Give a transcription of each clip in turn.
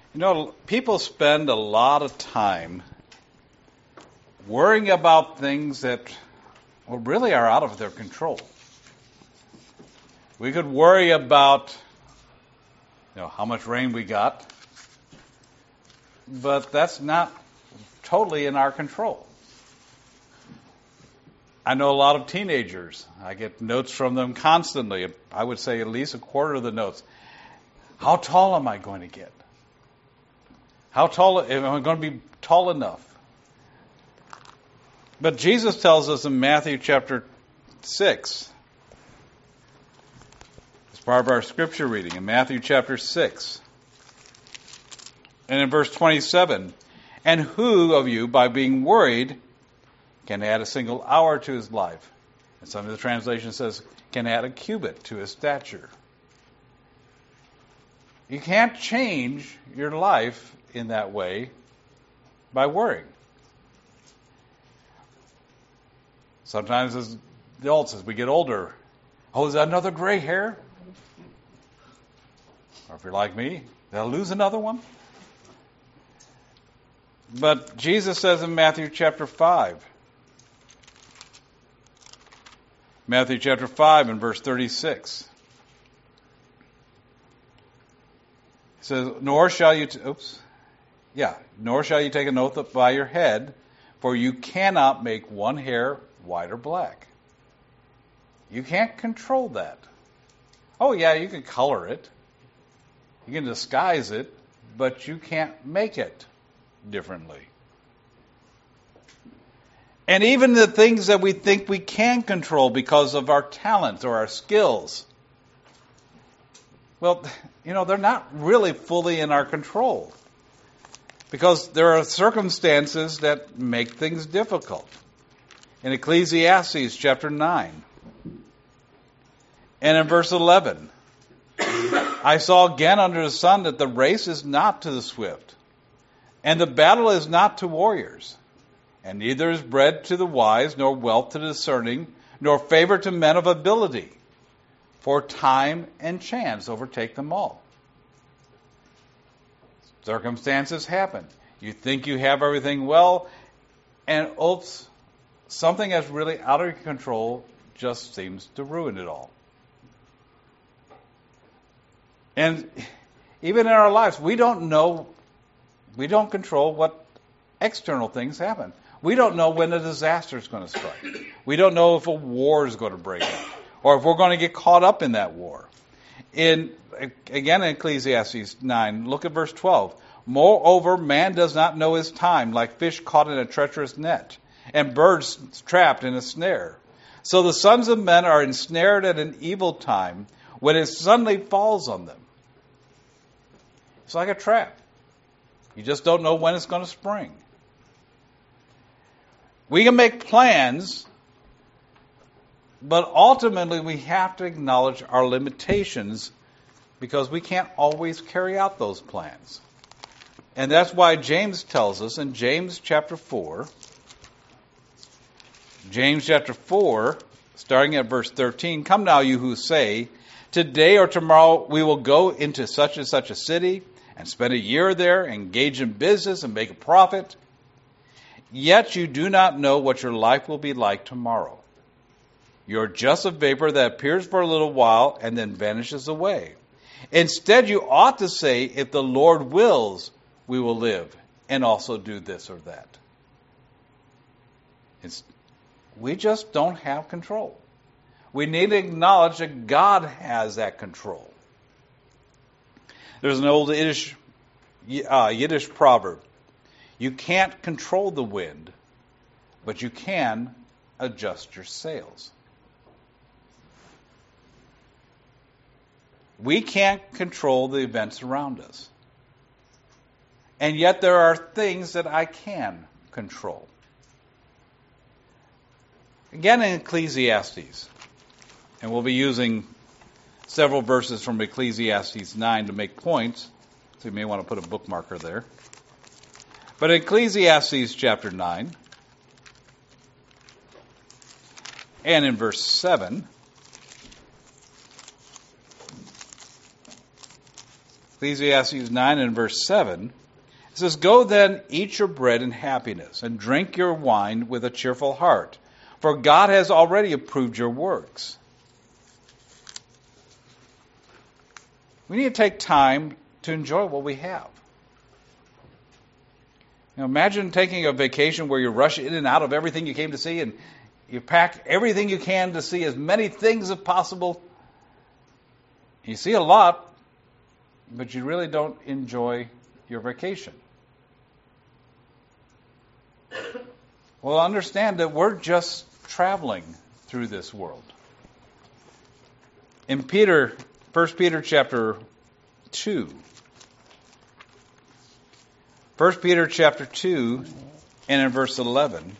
You know, people spend a lot of time worrying about things that really are out of their control. We could worry about, how much rain we got, but that's not totally in our control. I know a lot of teenagers. I get notes from them constantly. I would say at least a quarter of the notes. How tall am I going to get? How tall am I going to be tall enough? But Jesus tells us in Matthew chapter 6, as part of our scripture reading, in Matthew chapter 6, and in verse 27, and who of you, by being worried, can add a single hour to his life? And some of the translation says, can add a cubit to his stature. You can't change your life in that way by worrying. Sometimes as adults, as we get older, is that another gray hair? Or if you're like me, did I lose another one? But Jesus says in Matthew chapter 5, Matthew chapter 5 and verse 36, it says, nor shall you take an oath by your head, for you cannot make one hair white or black. You can't control that. Oh yeah, you can color it. You can disguise it, but you can't make it differently. And even the things that we think we can control because of our talents or our skills, well, they're not really fully in our control. Because there are circumstances that make things difficult. In Ecclesiastes chapter 9 and in verse 11, I saw again under the sun that the race is not to the swift, and the battle is not to warriors, and neither is bread to the wise, nor wealth to the discerning, nor favor to men of ability, for time and chance overtake them all. Circumstances happen. You think you have everything well, and oops, something that's really out of your control just seems to ruin it all. And even in our lives, we don't control what external things happen. We don't know when a disaster is going to strike. We don't know if a war is going to break out, or if we're going to get caught up in that war. Again in Ecclesiastes 9, look at verse 12. Moreover, man does not know his time, like fish caught in a treacherous net, and birds trapped in a snare. So the sons of men are ensnared at an evil time, when it suddenly falls on them. It's like a trap. You just don't know when it's going to spring. We can make plans, but ultimately we have to acknowledge our limitations, because we can't always carry out those plans. And that's why James tells us in James chapter 4, starting at verse 13, come now you who say, today or tomorrow we will go into such and such a city and spend a year there, engage in business and make a profit. Yet you do not know what your life will be like tomorrow. You are just a vapor that appears for a little while and then vanishes away. Instead, you ought to say, if the Lord wills, we will live and also do this or that. We just don't have control. We need to acknowledge that God has that control. There's an old Yiddish proverb. You can't control the wind, but you can adjust your sails. We can't control the events around us. And yet there are things that I can control. Again in Ecclesiastes, and we'll be using several verses from Ecclesiastes 9 to make points, so you may want to put a bookmarker there. But in Ecclesiastes chapter 9, and in verse 7, Ecclesiastes 9 and verse 7, it says, "Go then, eat your bread in happiness, and drink your wine with a cheerful heart, for God has already approved your works." We need to take time to enjoy what we have. Imagine taking a vacation where you rush in and out of everything you came to see, and you pack everything you can to see as many things as possible. You see a lot, but you really don't enjoy your vacation. Well, understand that we're just traveling through this world. In 1 Peter chapter 2, 1 Peter chapter 2 and in verse 11,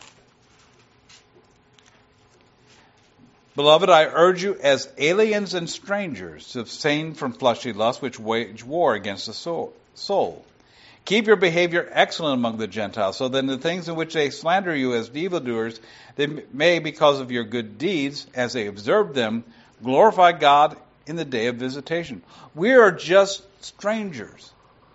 "Beloved, I urge you as aliens and strangers to abstain from fleshly lusts which wage war against the soul. Keep your behavior excellent among the Gentiles, so that in the things in which they slander you as evildoers, they may, because of your good deeds, as they observe them, glorify God in the day of visitation." We are just strangers.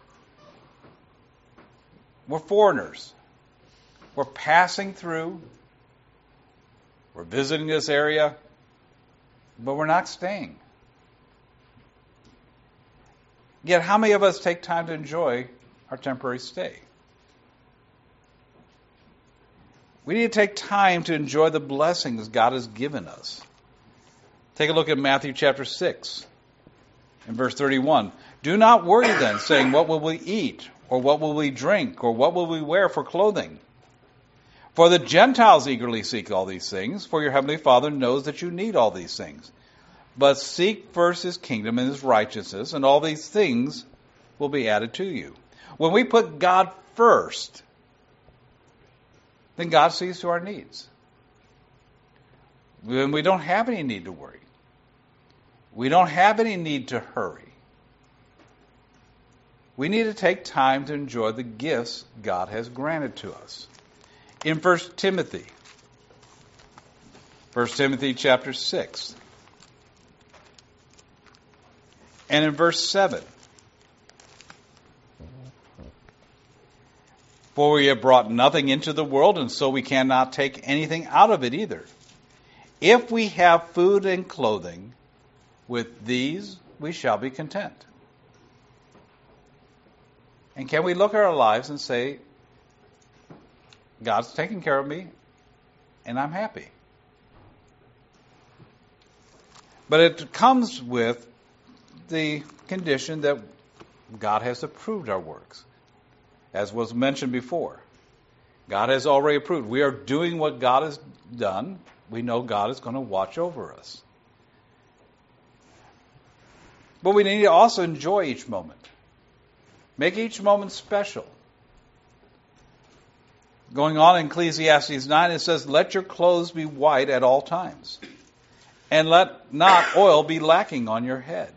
We're foreigners. We're passing through. We're visiting this area, but we're not staying. Yet, how many of us take time to enjoy our temporary stay? We need to take time to enjoy the blessings God has given us. Take a look at Matthew chapter 6 and verse 31. "Do not worry then, saying, 'What will we eat? Or what will we drink? Or what will we wear for clothing?' For the Gentiles eagerly seek all these things, for your heavenly Father knows that you need all these things. But seek first His kingdom and His righteousness, and all these things will be added to you." When we put God first, then God sees to our needs. Then we don't have any need to worry. We don't have any need to hurry. We need to take time to enjoy the gifts God has granted to us. In 1 Timothy chapter 6, and in verse 7, "For we have brought nothing into the world, and so we cannot take anything out of it either. If we have food and clothing, with these we shall be content." And can we look at our lives and say, God's taking care of me, and I'm happy? But it comes with the condition that God has approved our works. As was mentioned before, God has already approved. We are doing what God has done. We know God is going to watch over us. But we need to also enjoy each moment. Make each moment special. Going on in Ecclesiastes 9, it says, "Let your clothes be white at all times, and let not oil be lacking on your head."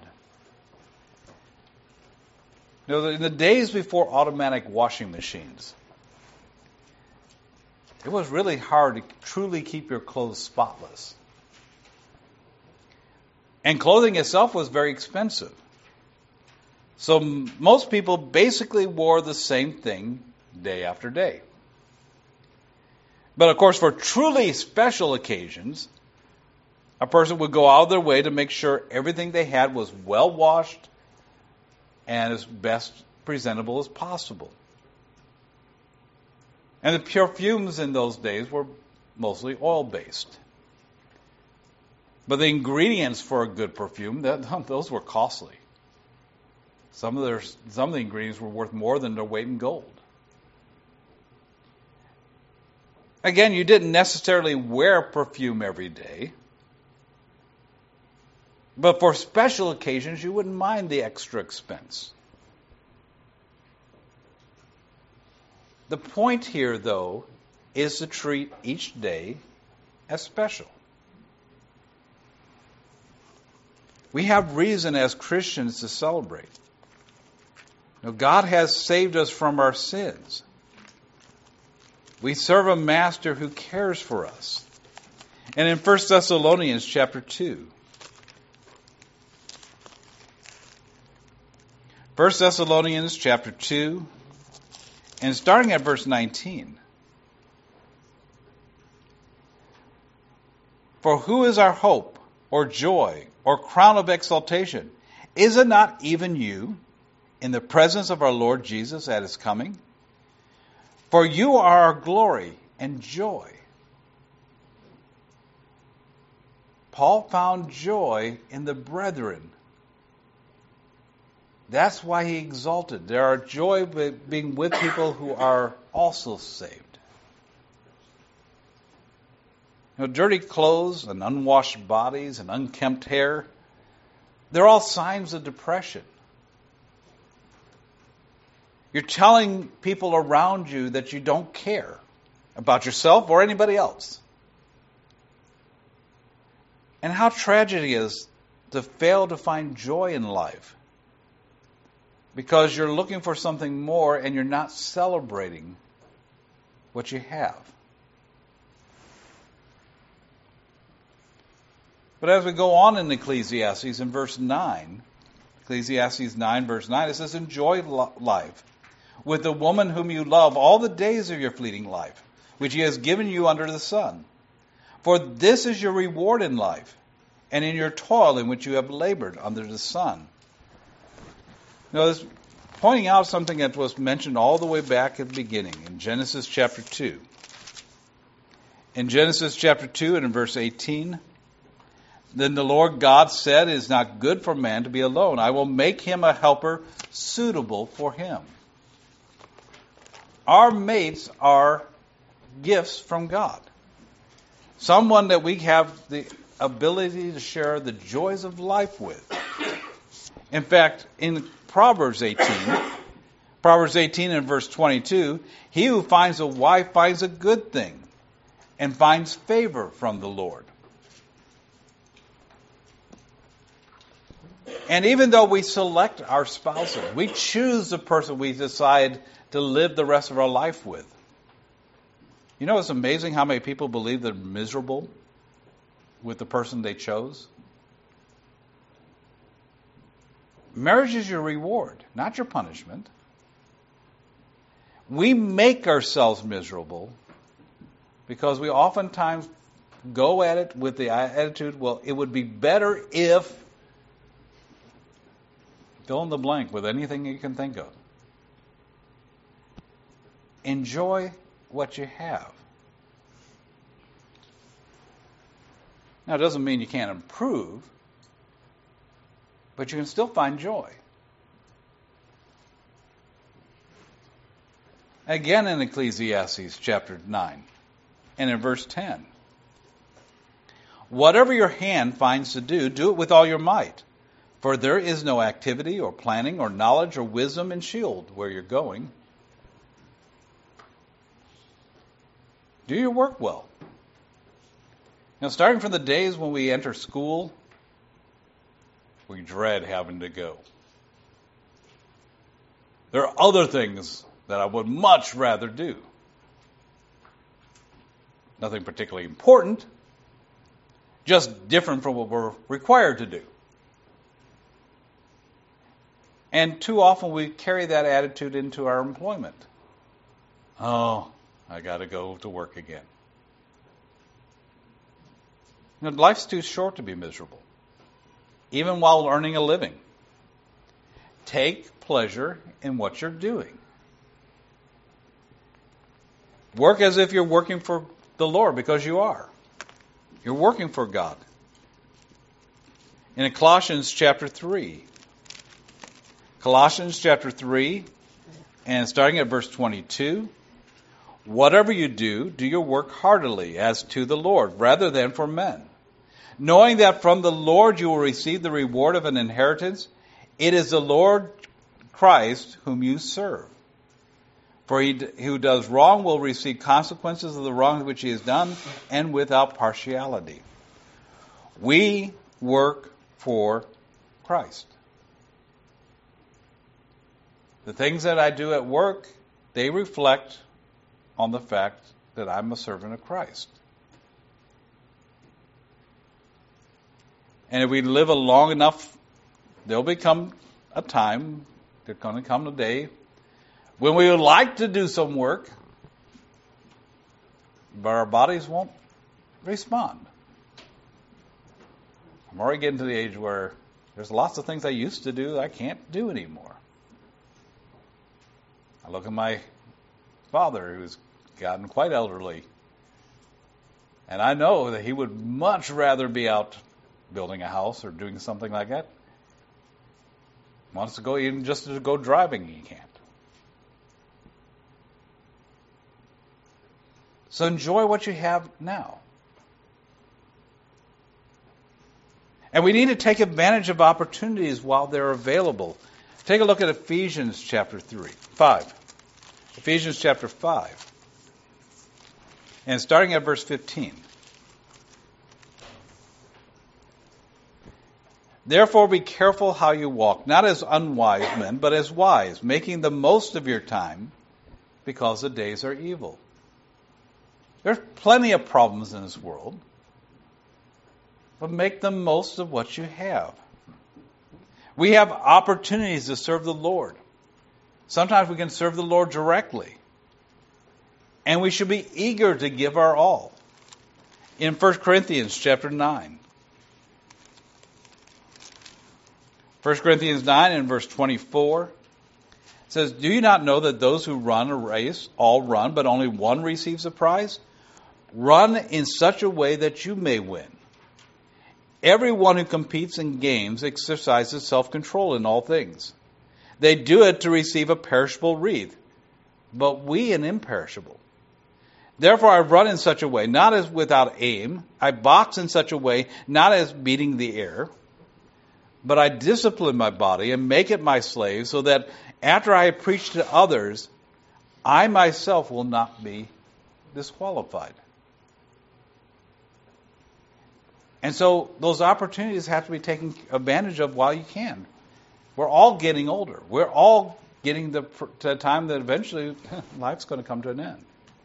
In the days before automatic washing machines, it was really hard to truly keep your clothes spotless. And clothing itself was very expensive. So most people basically wore the same thing day after day. But of course, for truly special occasions, a person would go out of their way to make sure everything they had was well washed and as best presentable as possible. And the perfumes in those days were mostly oil-based. But the ingredients for a good perfume, those were costly. Some of the ingredients were worth more than their weight in gold. Again, you didn't necessarily wear perfume every day. But for special occasions, you wouldn't mind the extra expense. The point here, though, is to treat each day as special. We have reason as Christians to celebrate. God has saved us from our sins. We serve a master who cares for us. And in 1 Thessalonians chapter 2, 1 Thessalonians chapter 2, and starting at verse 19. For who is our hope, or joy, or crown of exaltation? Is it not even you, in the presence of our Lord Jesus at his coming? For you are our glory and joy. Paul found joy in the brethren. That's why he exalted. There are joy being with people who are also saved. You know, dirty clothes and unwashed bodies and unkempt hair, they're all signs of depression. You're telling people around you that you don't care about yourself or anybody else. And how tragic it is to fail to find joy in life because you're looking for something more and you're not celebrating what you have. But as we go on in Ecclesiastes, in verse 9, Ecclesiastes 9, verse 9, it says, enjoy life with the woman whom you love all the days of your fleeting life, which he has given you under the sun. For this is your reward in life, and in your toil in which you have labored under the sun. Now, this pointing out something that was mentioned all the way back at the beginning, in Genesis chapter 2. In Genesis chapter 2 and in verse 18, then the Lord God said, it is not good for man to be alone. I will make him a helper suitable for him. Our mates are gifts from God. Someone that we have the ability to share the joys of life with. In fact, in Proverbs 18 and verse 22, he who finds a wife finds a good thing and finds favor from the Lord. And even though we select our spouses, we choose the person we decide to live the rest of our life with. You know, it's amazing how many people believe they're miserable with the person they chose. Marriage is your reward, not your punishment. We make ourselves miserable because we oftentimes go at it with the attitude, well, it would be better if, fill in the blank with anything you can think of. Enjoy what you have. Now, it doesn't mean you can't improve, but you can still find joy. Again in Ecclesiastes chapter 9 and in verse 10. Whatever your hand finds to do, do it with all your might. For there is no activity or planning or knowledge or wisdom in Sheol where you're going. Do your work well. Now, starting from the days when we enter school, we dread having to go. There are other things that I would much rather do. Nothing particularly important, just different from what we're required to do. And too often we carry that attitude into our employment. Oh, I got to go to work again. You know, life's too short to be miserable, even while earning a living. Take pleasure in what you're doing. Work as if you're working for the Lord, because you are. You're working for God. In Colossians chapter 3, and starting at verse 22, whatever you do, do your work heartily as to the Lord, rather than for men, knowing that from the Lord you will receive the reward of an inheritance. It is the Lord Christ whom you serve. For he who does wrong will receive consequences of the wrong which he has done, and without partiality. We work for Christ. The things that I do at work, they reflect on the fact that I'm a servant of Christ. And if we live a long enough, there'll become a time, There's going to come a day when we would like to do some work, but our bodies won't respond. I'm already getting to the age where there's lots of things I used to do I can't do anymore. I look at my father, who's gotten quite elderly, and I know that he would much rather be out building a house or doing something like that. Wants to go even just to go driving, he can't. So enjoy what you have now. And we need to take advantage of opportunities while they're available. Take a look at Ephesians chapter 5. Ephesians chapter 5. And starting at verse 15. Therefore be careful how you walk, not as unwise men, but as wise, making the most of your time, because the days are evil. There's plenty of problems in this world, but make the most of what you have. We have opportunities to serve the Lord. Sometimes we can serve the Lord directly. And we should be eager to give our all. In 1 Corinthians chapter 9. 1 Corinthians 9 and verse 24 it says, do you not know that those who run a race all run, but only one receives a prize? Run in such a way that you may win. Everyone who competes in games exercises self-control in all things. They do it to receive a perishable wreath, but we an imperishable. Therefore I run in such a way, not as without aim. I box in such a way, not as beating the air. But I discipline my body and make it my slave, so that after I have preached to others, I myself will not be disqualified. And so those opportunities have to be taken advantage of while you can. We're all getting older. We're all getting to the time that eventually life's going to come to an end.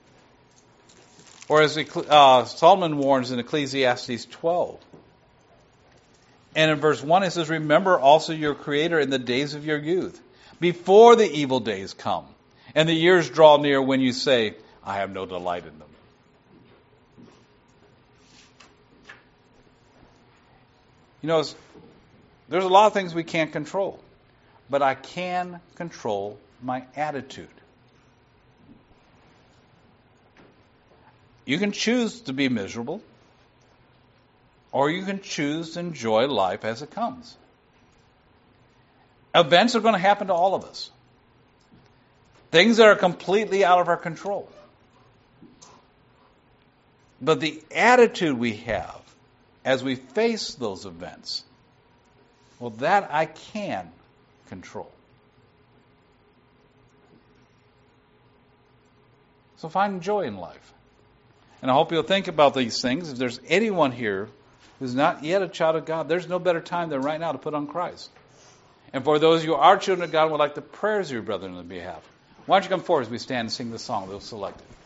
Or as Solomon warns in Ecclesiastes 12. And in verse 1 it says, remember also your Creator in the days of your youth, before the evil days come, and the years draw near when you say, I have no delight in them. You know, there's a lot of things we can't control, but I can control my attitude. You can choose to be miserable, or you can choose to enjoy life as it comes. Events are going to happen to all of us. Things that are completely out of our control. But the attitude we have as we face those events, well, that I can control. So find joy in life. And I hope you'll think about these things. If there's anyone here who's not yet a child of God, there's no better time than right now to put on Christ. And for those who are children of God and would like the prayers of your brethren on their behalf, why don't you come forward as we stand and sing the song that was selected.